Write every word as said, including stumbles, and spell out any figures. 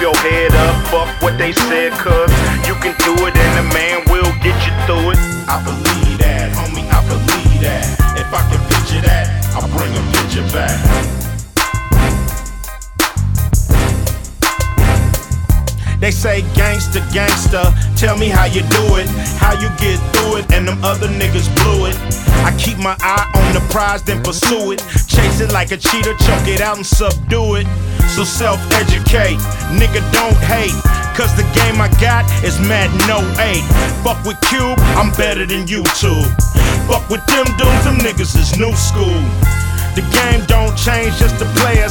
your head up, fuck what they said, cuz you can do it and a man will get you through it. I believe that, homie, I believe that. If I can picture that, I'll bring a picture back. They say gangsta, gangsta, tell me how you do it, how you get through it, and them other niggas blew it. I keep my eye on the prize, then pursue it, chase it like a cheetah, choke it out and subdue it. So self-educate, nigga don't hate, cause the game I got is Madden oh eight. Fuck with Cube, I'm better than YouTube. Fuck with them dudes, them niggas is new school. The game don't change, just the players